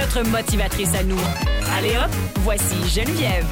notre motivatrice à nous. Allez hop, voici Geneviève.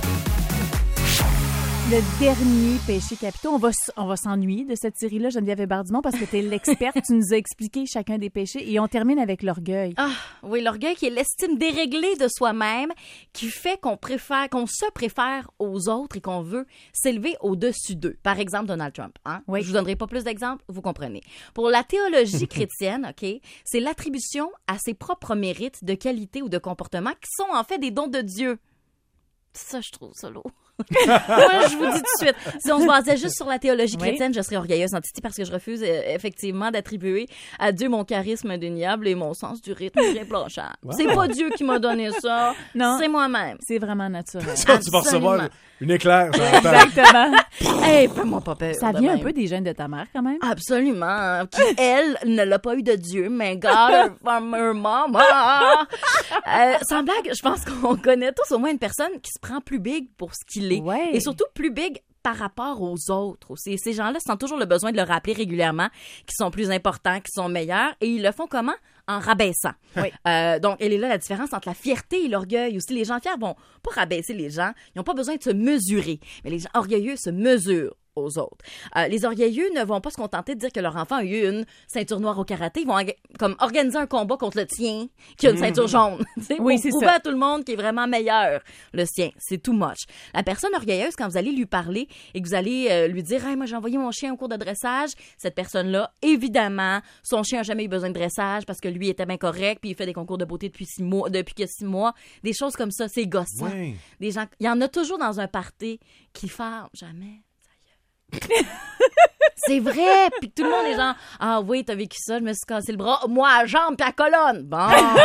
Le dernier péché capitaux, on va s'ennuyer de cette série-là, Geneviève Hébert-Dumont, parce que tu es l'experte, tu nous as expliqué chacun des péchés et on termine avec l'orgueil. Ah, oui, l'orgueil qui est l'estime déréglée de soi-même, qui fait qu'on se préfère aux autres et qu'on veut s'élever au-dessus d'eux. Par exemple, Donald Trump. Hein? Oui. Je vous donnerai pas plus d'exemples, vous comprenez. Pour la théologie chrétienne, OK, c'est l'attribution à ses propres mérites de qualité ou de comportement qui sont en fait des dons de Dieu. Ça, je trouve ça lourd. Moi, je vous dis tout de suite, si on se basait juste sur la théologie chrétienne, je serais orgueilleuse en titi parce que je refuse effectivement d'attribuer à Dieu mon charisme indéniable et mon sens du rythme bien blanchard. Wow. C'est pas Dieu qui m'a donné ça, non, c'est moi-même. C'est vraiment naturel. Ça, tu vas recevoir une éclair. Exactement. Hey, fais-moi pas peur. Ça vient un peu des gènes de ta mère quand même. Absolument. Qui, elle, ne l'a pas eu de Dieu, mais God from her mama. Sans blague, je pense qu'on connaît tous au moins une personne qui se prend plus big pour ce qu'il est. Ouais. Et surtout plus big par rapport aux autres aussi. Ces gens-là sentent toujours le besoin de le rappeler régulièrement, qu'ils sont plus importants, qu'ils sont meilleurs, et ils le font comment? En rabaissant. Oui. Donc, elle est là la différence entre la fierté et l'orgueil. Aussi, les gens fiers vont pas rabaisser les gens, ils n'ont pas besoin de se mesurer, mais les gens orgueilleux se mesurent aux autres. Les orgueilleux ne vont pas se contenter de dire que leur enfant a eu une ceinture noire au karaté. Ils vont comme organiser un combat contre le tien qui a une ceinture jaune. Oui, c'est pour prouver ça. à tout le monde qui est vraiment meilleur, le sien. C'est too much. La personne orgueilleuse, quand vous allez lui parler et que vous allez lui dire « Hey, moi, j'ai envoyé mon chien au cours de dressage », cette personne-là, évidemment, son chien n'a jamais eu besoin de dressage parce que lui était bien correct puis il fait des concours de beauté depuis 6 mois. Des choses comme ça, c'est gossant. Oui. Des gens, il y en a toujours dans un party qui ferment jamais. C'est vrai, puis tout le monde est genre « Ah oui, t'as vécu ça, je me suis cassé le bras. Moi, à la jambe puis à la colonne. » Bon.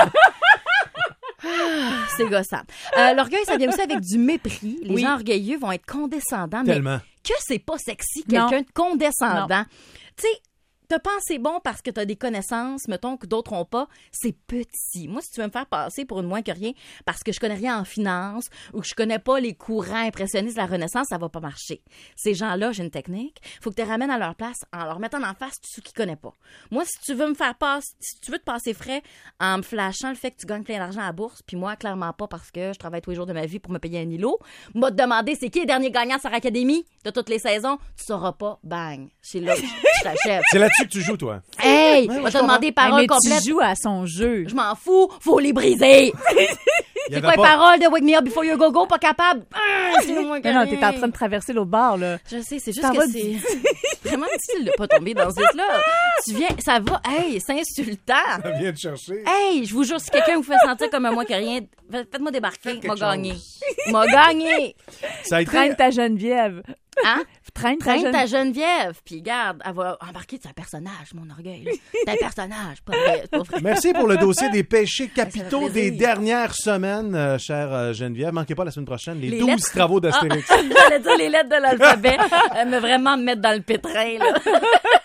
C'est gossant. L'orgueil, ça vient aussi avec du mépris. Les gens orgueilleux vont être condescendants. Tellement. Mais que c'est pas sexy, quelqu'un de condescendant. Tu sais, te penser bon parce que t'as des connaissances, mettons, que d'autres ont pas, c'est petit. Moi, si tu veux me faire passer pour une moins que rien parce que je connais rien en finance ou que je connais pas les courants impressionnistes de la Renaissance, ça va pas marcher. Ces gens-là, j'ai une technique. Faut que tu les ramènes à leur place en leur mettant en face tout ce qu'ils connaissent pas. Moi, si tu veux me faire passer, si tu veux te passer frais en me flashant le fait que tu gagnes plein d'argent à la bourse, puis moi, clairement pas parce que je travaille tous les jours de ma vie pour me payer un îlot, moi, te demander c'est qui le dernier gagnant de Star Academy de toutes les saisons, tu sauras pas, bang. C'est là que je t'achète. C'est là-dessus que tu joues, toi. Hey, on va te demander paroles complètes. Tu joues à son jeu. Je m'en fous, faut les briser. C'est quoi les paroles de Wake Me Up Before You Go Go, pas capable? C'est moins que non, t'es en train de traverser l'autre bord, là. Je sais, c'est juste que c'est vraiment difficile de pas tomber dans ce là. Tu viens, ça va, hey, c'est insultant. Ça vient te chercher. Hey, je vous jure, si quelqu'un vous fait sentir comme un moins que rien, faites-moi débarquer, m'a gagné. M'a gagné. Ça a été... Traîne ta Geneviève. Hein? Traîne ta Geneviève. Puis garde, elle va embarquer, c'est un personnage, mon orgueil. C'est un personnage, pas vrai. Merci pour le dossier des péchés capitaux des dernières semaines, chère Geneviève. Manquez pas la semaine prochaine les 12 travaux d'Astérix. J'allais dire les lettres de l'alphabet, mais vraiment me mettre dans le pétrin, là.